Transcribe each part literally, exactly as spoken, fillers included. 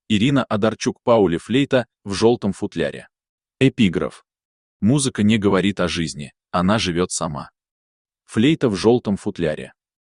Ирина Одарчук-Паули, флейта в желтом футляре. Эпиграф. Музыка не говорит о жизни, она живет сама. Флейта в желтом футляре.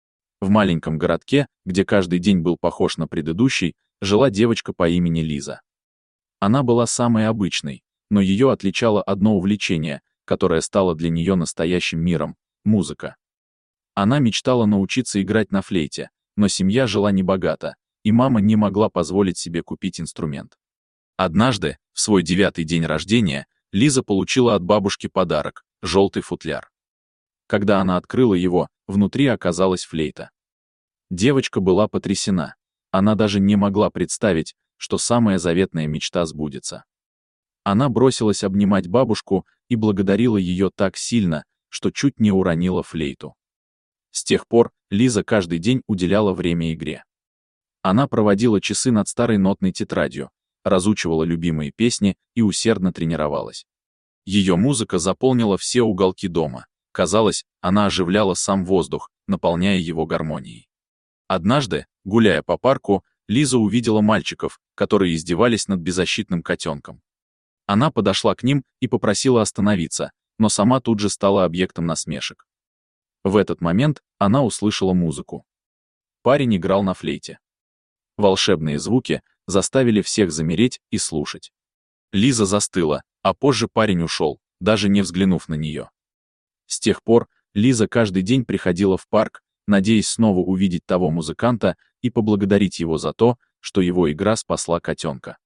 В маленьком городке, где каждый день был похож на предыдущий, жила девочка по имени Лиза. Она была самой обычной, но ее отличало одно увлечение, которое стало для нее настоящим миром — музыка. Она мечтала научиться играть на флейте, но семья жила небогато, и мама не могла позволить себе купить инструмент. Однажды, в свой девятый день рождения, Лиза получила от бабушки подарок — желтый футляр. Когда она открыла его, внутри оказалась флейта. Девочка была потрясена. Она даже не могла представить, что самая заветная мечта сбудется. Она бросилась обнимать бабушку и благодарила ее так сильно, что чуть не уронила флейту. С тех пор Лиза каждый день уделяла время игре. Она проводила часы над старой нотной тетрадью, разучивала любимые песни и усердно тренировалась. Ее музыка заполнила все уголки дома. Казалось, она оживляла сам воздух, наполняя его гармонией. Однажды, гуляя по парку, Лиза увидела мальчиков, которые издевались над беззащитным котенком. Она подошла к ним и попросила остановиться, но сама тут же стала объектом насмешек. В этот момент она услышала музыку. Парень играл на флейте. Волшебные звуки заставили всех замереть и слушать. Лиза застыла, а позже парень ушел, даже не взглянув на нее. С тех пор Лиза каждый день приходила в парк, надеясь снова увидеть того музыканта и поблагодарить его за то, что его игра спасла котенка.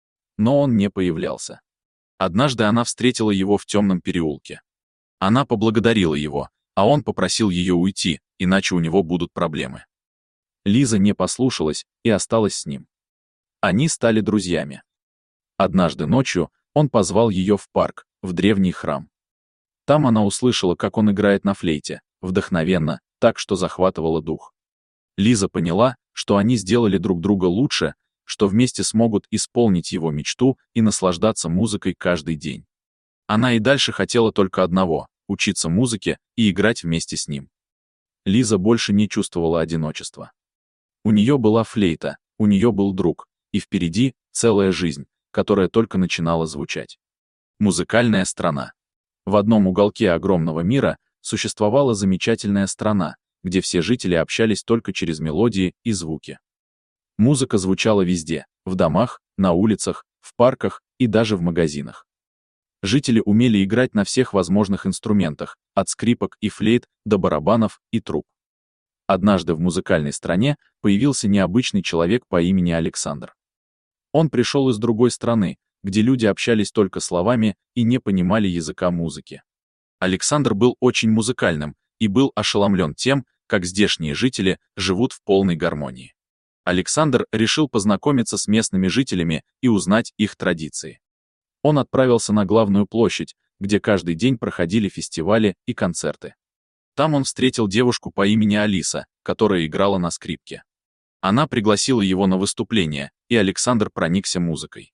Но он не появлялся. Однажды она встретила его в темном переулке. Она поблагодарила его, а он попросил ее уйти, иначе у него будут проблемы. Лиза не послушалась и осталась с ним. Они стали друзьями. Однажды ночью он позвал ее в парк, в древний храм. Там она услышала, как он играет на флейте, вдохновенно, так что захватывало дух. Лиза поняла, что они сделали друг друга лучше, что вместе смогут исполнить его мечту и наслаждаться музыкой каждый день. Она и дальше хотела только одного — учиться музыке и играть вместе с ним. Лиза больше не чувствовала одиночества. У нее была флейта, у нее был друг, и впереди целая жизнь, которая только начинала звучать. Музыкальная страна. В одном уголке огромного мира существовала замечательная страна, где все жители общались только через мелодии и звуки. Музыка звучала везде — в домах, на улицах, в парках и даже в магазинах. Жители умели играть на всех возможных инструментах, от скрипок и флейт до барабанов и труб. Однажды в музыкальной стране появился необычный человек по имени Александр. Он пришел из другой страны, где люди общались только словами и не понимали языка музыки. Александр был очень музыкальным и был ошеломлен тем, как здешние жители живут в полной гармонии. Александр решил познакомиться с местными жителями и узнать их традиции. Он отправился на главную площадь, где каждый день проходили фестивали и концерты. Там он встретил девушку по имени Алиса, которая играла на скрипке. Она пригласила его на выступление, и Александр проникся музыкой.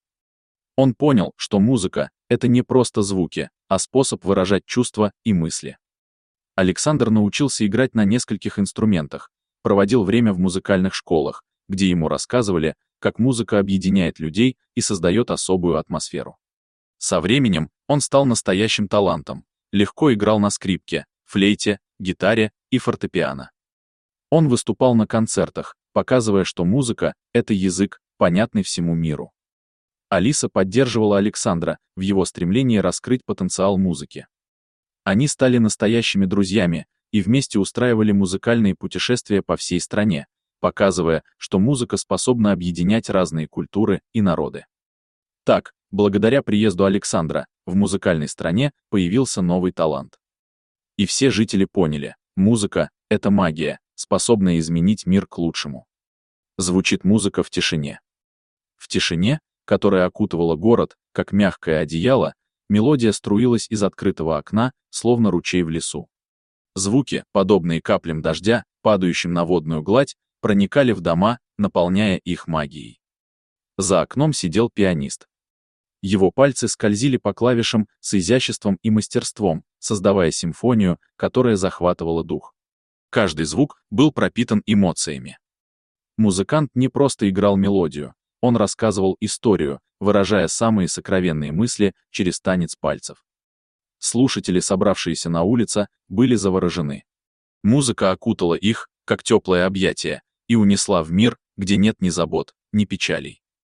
Он понял, что музыка — это не просто звуки, а способ выражать чувства и мысли. Александр научился играть на нескольких инструментах, проводил время в музыкальных школах, где ему рассказывали, как музыка объединяет людей и создает особую атмосферу. Со временем он стал настоящим талантом, легко играл на скрипке, флейте, гитаре и фортепиано. Он выступал на концертах, показывая, что музыка — это язык, понятный всему миру. Алиса поддерживала Александра в его стремлении раскрыть потенциал музыки. Они стали настоящими друзьями и вместе устраивали музыкальные путешествия по всей стране, показывая, что музыка способна объединять разные культуры и народы. Так, благодаря приезду Александра, в музыкальной стране появился новый талант. И все жители поняли, музыка — это магия, способная изменить мир к лучшему. Звучит музыка в тишине. В тишине, которая окутывала город, как мягкое одеяло, мелодия струилась из открытого окна, словно ручей в лесу. Звуки, подобные каплям дождя, падающим на водную гладь, проникали в дома, наполняя их магией. За окном сидел пианист. Его пальцы скользили по клавишам с изяществом и мастерством, создавая симфонию, которая захватывала дух. Каждый звук был пропитан эмоциями. Музыкант не просто играл мелодию, Он рассказывал историю, выражая самые сокровенные мысли через танец пальцев. Слушатели, собравшиеся на улице, были заворожены. Музыка окутала их, как теплое объятие, и унесла в мир, где нет ни забот, ни печалей.